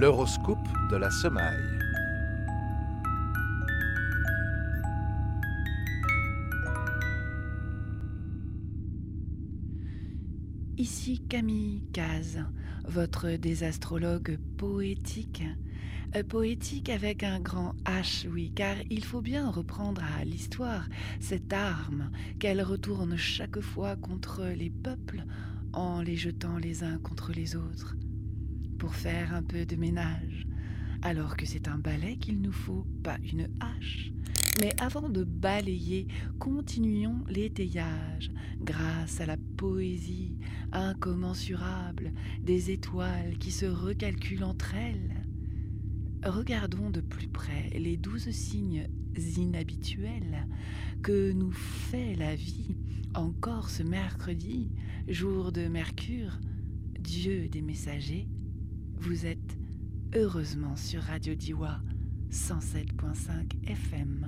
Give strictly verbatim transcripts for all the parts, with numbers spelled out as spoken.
L'horoscope de la semaille. Ici Camille Caz, votre désastrologue poétique. Euh, poétique avec un grand H, oui, car il faut bien reprendre à l'histoire cette arme qu'elle retourne chaque fois contre les peuples en les jetant les uns contre les autres, pour faire un peu de ménage, alors que c'est un balai qu'il nous faut, pas une hache. Mais avant de balayer, continuons l'étayage, grâce à la poésie incommensurable des étoiles qui se recalculent entre elles. Regardons de plus près les douze signes inhabituels que nous fait la vie encore ce mercredi, jour de Mercure, dieu des messagers. Vous êtes heureusement sur Radio Diwa cent sept virgule cinq F M.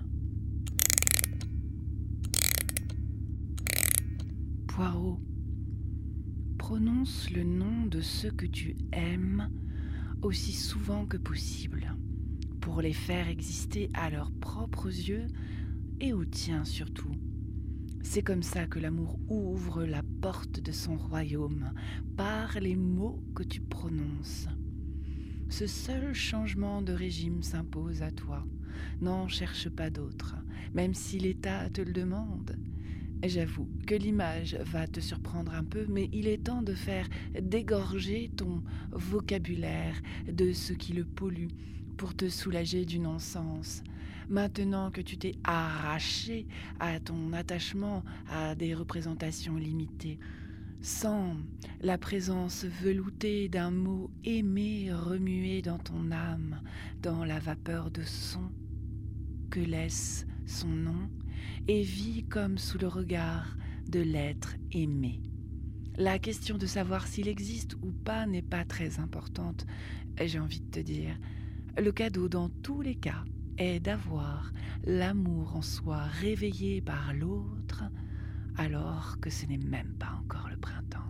Poireau, prononce le nom de ceux que tu aimes aussi souvent que possible, pour les faire exister à leurs propres yeux et aux tiens surtout. C'est comme ça que l'amour ouvre la porte de son royaume, par les mots que tu prononces. Ce seul changement de régime s'impose à toi. N'en cherche pas d'autre, même si l'État te le demande. J'avoue que l'image va te surprendre un peu, mais il est temps de faire dégorger ton vocabulaire de ce qui le pollue pour te soulager du non-sens. Maintenant que tu t'es arraché à ton attachement à des représentations limitées, sans la présence veloutée d'un mot aimé remué dans ton âme, dans la vapeur de son que laisse son nom, et vis comme sous le regard de l'être aimé. La question de savoir s'il existe ou pas n'est pas très importante, j'ai envie de te dire. Le cadeau dans tous les cas est d'avoir l'amour en soi réveillé par l'autre, alors que ce n'est même pas encore le printemps.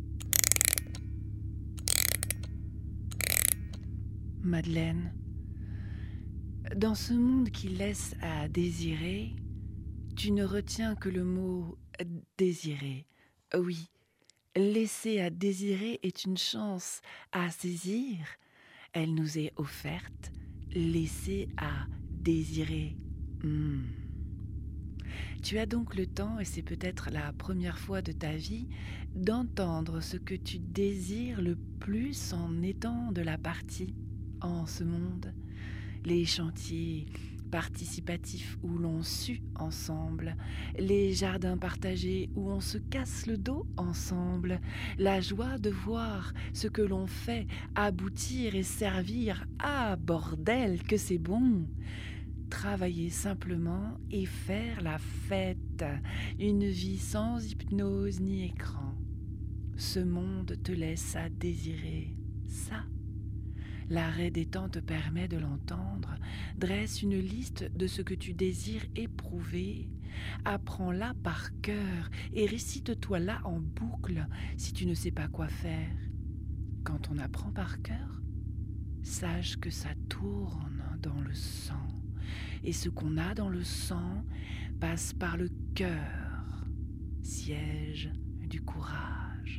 Madeleine, dans ce monde qui laisse à désirer, tu ne retiens que le mot « désirer ». Oui, laisser à désirer est une chance à saisir. Elle nous est offerte, laisser à désirer. Mmh. Tu as donc le temps, et c'est peut-être la première fois de ta vie, d'entendre ce que tu désires le plus en étant de la partie en ce monde. Les chantiers participatifs où l'on sue ensemble, les jardins partagés où on se casse le dos ensemble, la joie de voir ce que l'on fait aboutir et servir. Ah, bordel, que c'est bon! Travailler simplement et faire la fête, une vie sans hypnose ni écran. Ce monde te laisse à désirer ça. L'arrêt des temps te permet de l'entendre. Dresse une liste de ce que tu désires éprouver. Apprends-la par cœur et récite-toi-la en boucle si tu ne sais pas quoi faire. Quand on apprend par cœur, sache que ça tourne dans le sang. Et ce qu'on a dans le sang passe par le cœur, siège du courage.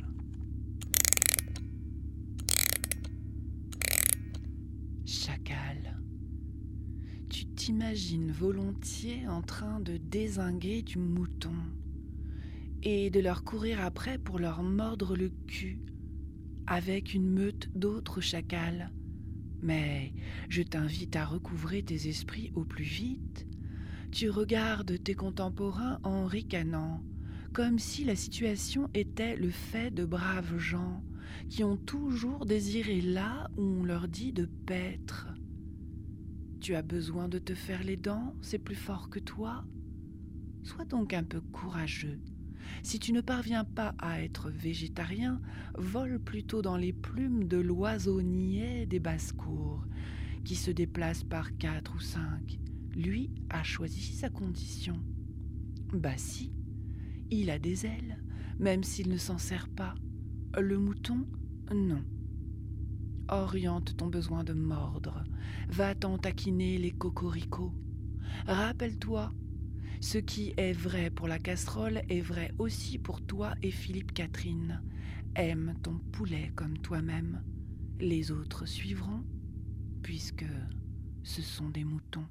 Chacal, tu t'imagines volontiers en train de dézinguer du mouton et de leur courir après pour leur mordre le cul avec une meute d'autres chacals. Mais je t'invite à recouvrer tes esprits au plus vite. Tu regardes tes contemporains en ricanant, comme si la situation était le fait de braves gens qui ont toujours désiré là où on leur dit de paître. Tu as besoin de te faire les dents, c'est plus fort que toi. Sois donc un peu courageux. Si tu ne parviens pas à être végétarien, vole plutôt dans les plumes de l'oiseau niais des basses-cours, qui se déplace par quatre ou cinq. Lui a choisi sa condition. Bah si, il a des ailes, même s'il ne s'en sert pas. Le mouton, non. Oriente ton besoin de mordre. Va-t'en taquiner les cocoricots. Rappelle-toi, ce qui est vrai pour la casserole est vrai aussi pour toi et Philippe Catherine. Aime ton poulet comme toi-même. Les autres suivront, puisque ce sont des moutons.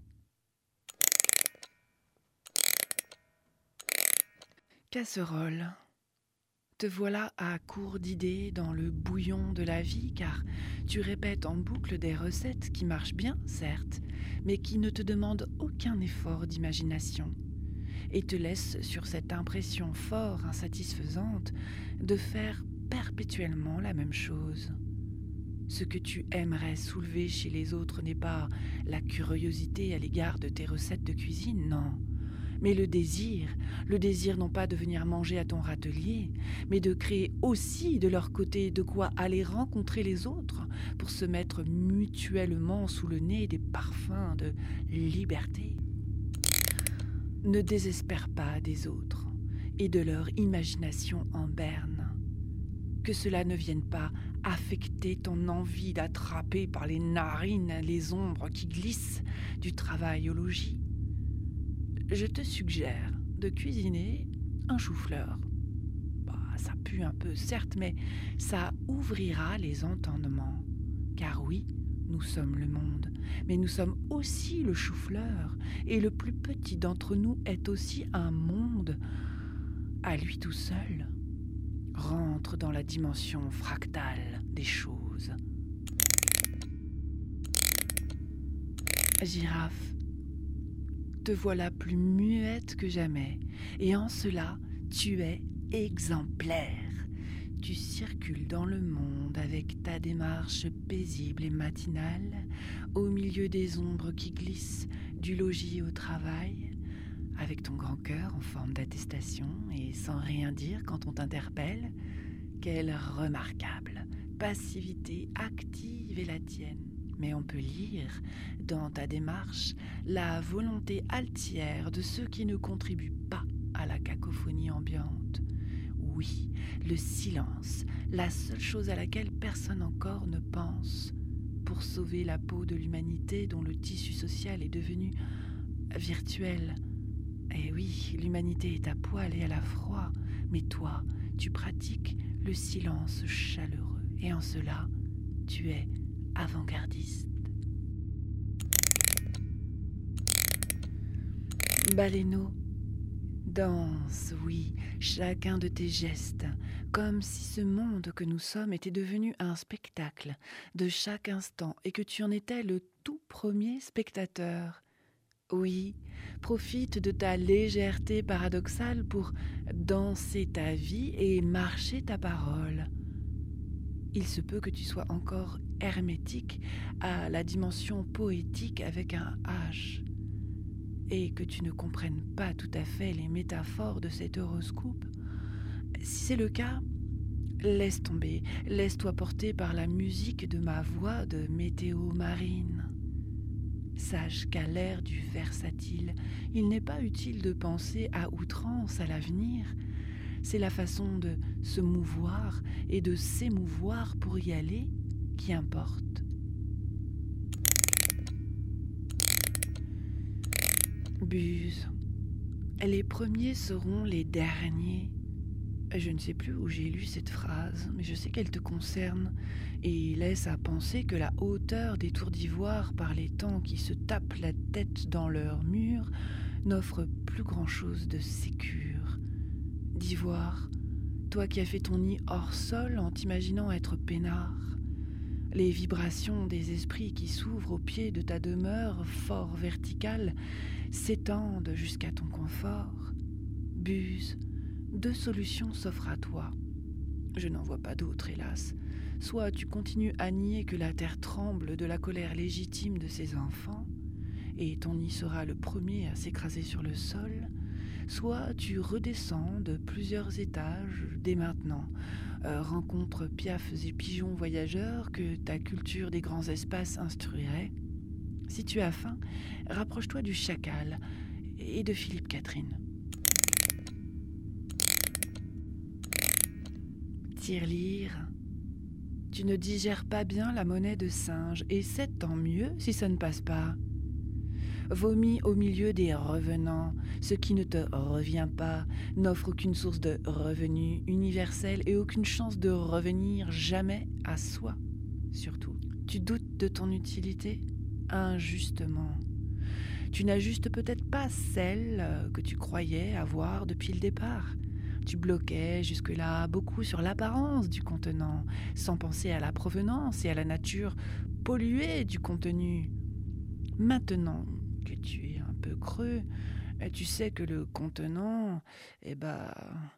Casserole. Te voilà à court d'idées dans le bouillon de la vie, car tu répètes en boucle des recettes qui marchent bien, certes, mais qui ne te demandent aucun effort d'imagination, et te laissent sur cette impression fort insatisfaisante de faire perpétuellement la même chose. Ce que tu aimerais soulever chez les autres n'est pas la curiosité à l'égard de tes recettes de cuisine, non, mais le désir, le désir non pas de venir manger à ton râtelier, mais de créer aussi de leur côté de quoi aller rencontrer les autres pour se mettre mutuellement sous le nez des parfums de liberté. Ne désespère pas des autres et de leur imagination en berne. Que cela ne vienne pas affecter ton envie d'attraper par les narines les ombres qui glissent du travail au logis. Je te suggère de cuisiner un chou-fleur. Bah, ça pue un peu, certes, mais ça ouvrira les entendements. Car oui, nous sommes le monde, mais nous sommes aussi le chou-fleur, et le plus petit d'entre nous est aussi un monde à lui tout seul. Rentre dans la dimension fractale des choses. Girafe. Te voilà plus muette que jamais, et en cela, tu es exemplaire. Tu circules dans le monde avec ta démarche paisible et matinale, au milieu des ombres qui glissent du logis au travail, avec ton grand cœur en forme d'attestation et sans rien dire quand on t'interpelle. Quelle remarquable passivité active est la tienne. Mais on peut lire dans ta démarche la volonté altière de ceux qui ne contribuent pas à la cacophonie ambiante. Oui, le silence, la seule chose à laquelle personne encore ne pense, pour sauver la peau de l'humanité dont le tissu social est devenu virtuel. Et oui, l'humanité est à poil et à la froid, mais toi, tu pratiques le silence chaleureux, et en cela, tu es avant-gardiste. Baleineau, danse, oui, chacun de tes gestes, comme si ce monde que nous sommes était devenu un spectacle de chaque instant et que tu en étais le tout premier spectateur. Oui, profite de ta légèreté paradoxale pour danser ta vie et marcher ta parole. Il se peut que tu sois encore hermétique à la dimension poétique avec un H, et que tu ne comprennes pas tout à fait les métaphores de cet horoscope. Si c'est le cas, laisse tomber, laisse-toi porter par la musique de ma voix de météo marine. Sache qu'à l'ère du versatile, il n'est pas utile de penser à outrance à l'avenir. C'est la façon de se mouvoir et de s'émouvoir pour y aller qui importe. Buse. Les premiers seront les derniers. Je ne sais plus où j'ai lu cette phrase, mais je sais qu'elle te concerne et laisse à penser que la hauteur des tours d'ivoire par les temps qui se tapent la tête dans leurs murs n'offre plus grand-chose de sécure. D'ivoire, toi qui as fait ton nid hors sol en t'imaginant être peinard, les vibrations des esprits qui s'ouvrent au pied de ta demeure fort verticale s'étendent jusqu'à ton confort. Buse, deux solutions s'offrent à toi. Je n'en vois pas d'autre, hélas. Soit tu continues à nier que la terre tremble de la colère légitime de ses enfants, et ton nid sera le premier à s'écraser sur le sol, soit tu redescends de plusieurs étages dès maintenant, euh, rencontre piafs et pigeons voyageurs que ta culture des grands espaces instruirait. Si tu as faim, rapproche-toi du chacal et de Philippe Catherine. Tirelire, Tu ne digères pas bien la monnaie de singe, et c'est tant mieux si ça ne passe pas. Vomis au milieu des revenants, ce qui ne te revient pas n'offre aucune source de revenu universel et aucune chance de revenir jamais à soi, surtout. Tu doutes de ton utilité ? Injustement. Tu n'ajustes peut-être pas celle que tu croyais avoir depuis le départ. Tu bloquais jusque-là beaucoup sur l'apparence du contenant, sans penser à la provenance et à la nature polluée du contenu. Maintenant que tu es un peu creux, tu sais que le contenant, eh ben,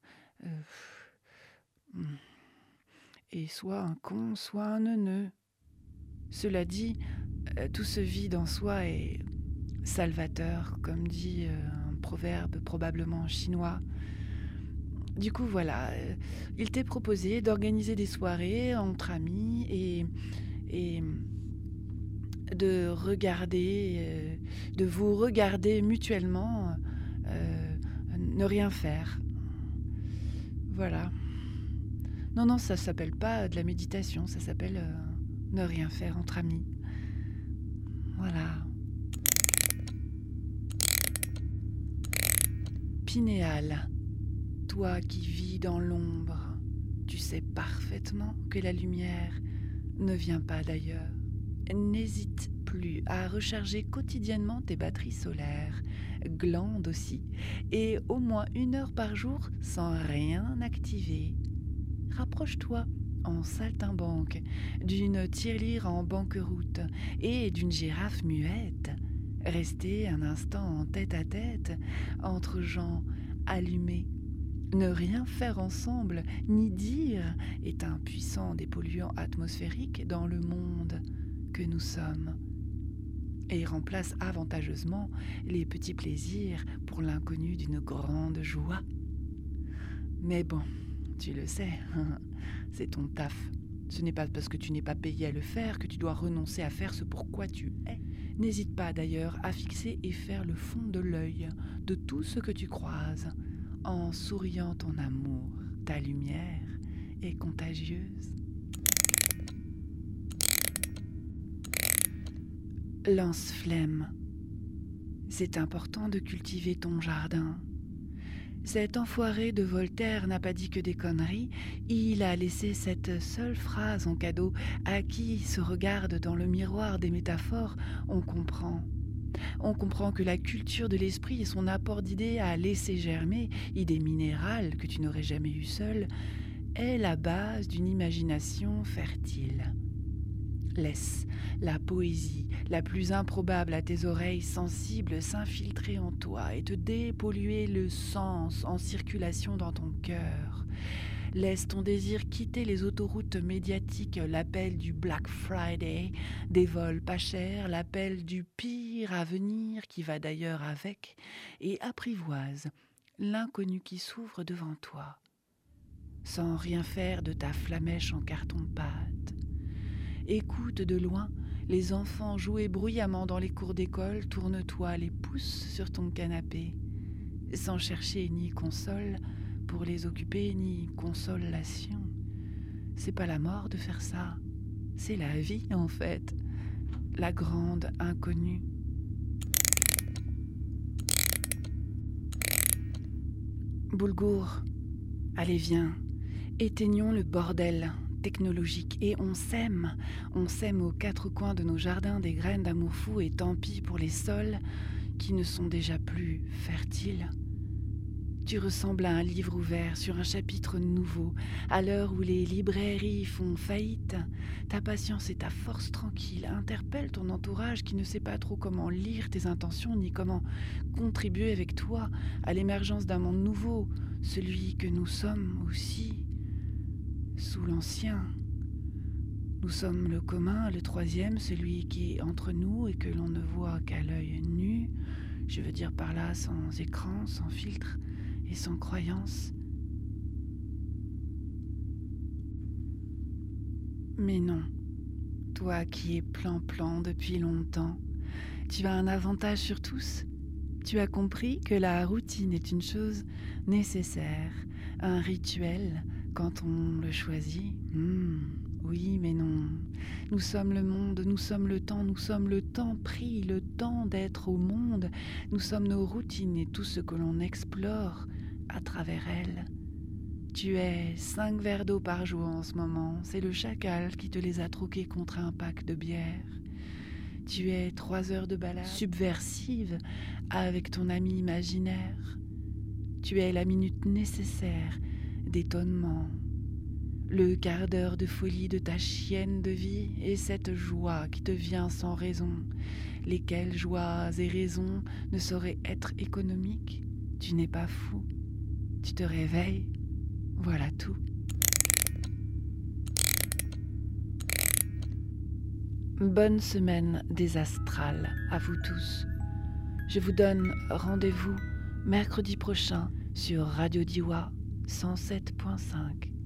euh, est soit un con, soit un neuneu. Cela dit, tout ce vide en soi est salvateur, comme dit un proverbe probablement chinois. Du coup, voilà, il t'est proposé d'organiser des soirées entre amis et, et de regarder, euh, de vous regarder mutuellement, euh, ne rien faire. Voilà. Non, non, ça s'appelle pas de la méditation, ça s'appelle euh, ne rien faire entre amis. Voilà. Pinéal, toi qui vis dans l'ombre, tu sais parfaitement que la lumière ne vient pas d'ailleurs. N'hésite plus à recharger quotidiennement tes batteries solaires, glande aussi, et au moins une heure par jour sans rien activer. Rapproche-toi en saltimbanque d'une tirelire en banqueroute et d'une girafe muette. Restez un instant en tête-à-tête entre gens allumés. Ne rien faire ensemble, ni dire, est un puissant dépolluant atmosphérique dans le monde que nous sommes, et remplace avantageusement les petits plaisirs pour l'inconnu d'une grande joie. Mais bon, tu le sais, c'est ton taf. Ce n'est pas parce que tu n'es pas payé à le faire que tu dois renoncer à faire ce pourquoi tu es. N'hésite pas d'ailleurs à fixer et faire le fond de l'œil de tout ce que tu croises, en souriant ton amour. Ta lumière est contagieuse. Lance-flamme. C'est important de cultiver ton jardin. Cet enfoiré de Voltaire n'a pas dit que des conneries, il a laissé cette seule phrase en cadeau à qui se regarde dans le miroir des métaphores, on comprend. On comprend que la culture de l'esprit et son apport d'idées à laisser germer, idées minérales que tu n'aurais jamais eues seule, est la base d'une imagination fertile. Laisse la poésie la plus improbable à tes oreilles sensibles s'infiltrer en toi et te dépolluer le sens en circulation dans ton cœur. Laisse ton désir quitter les autoroutes médiatiques, l'appel du Black Friday, des vols pas chers, l'appel du pire à venir qui va d'ailleurs avec, et apprivoise l'inconnu qui s'ouvre devant toi, sans rien faire de ta flamèche en carton-pâte. Écoute de loin les enfants jouer bruyamment dans les cours d'école, tourne-toi les pouces sur ton canapé, sans chercher ni console pour les occuper, ni consolation. C'est pas la mort de faire ça, c'est la vie en fait, la grande inconnue. Boulgour, allez viens, éteignons le bordel technologique et on sème, on sème aux quatre coins de nos jardins des graines d'amour fou et tant pis pour les sols qui ne sont déjà plus fertiles. Tu ressembles à un livre ouvert sur un chapitre nouveau, à l'heure où les librairies font faillite. Ta patience et ta force tranquille interpellent ton entourage qui ne sait pas trop comment lire tes intentions ni comment contribuer avec toi à l'émergence d'un monde nouveau, celui que nous sommes aussi. Sous l'ancien, nous sommes le commun, le troisième, celui qui est entre nous et que l'on ne voit qu'à l'œil nu, je veux dire par là sans écran, sans filtre et sans croyance. Mais non, toi qui es plan-plan depuis longtemps, tu as un avantage sur tous. Tu as compris que la routine est une chose nécessaire, un rituel. Quand on le choisit, hmm, Oui, mais non. Nous sommes le monde, nous sommes le temps, nous sommes le temps pris, le temps d'être au monde. Nous sommes nos routines et tout ce que l'on explore à travers elles. Tu es cinq verres d'eau par jour en ce moment. C'est le chacal qui te les a troqués contre un pack de bière. Tu es trois heures de balade subversive avec ton ami imaginaire. Tu es la minute nécessaire d'étonnement. Le quart d'heure de folie de ta chienne de vie et cette joie qui te vient sans raison. Lesquelles joies et raisons ne sauraient être économiques? Tu n'es pas fou. Tu te réveilles. Voilà tout. Bonne semaine des astrales à vous tous. Je vous donne rendez-vous mercredi prochain sur Radio Diwa cent sept point cinq.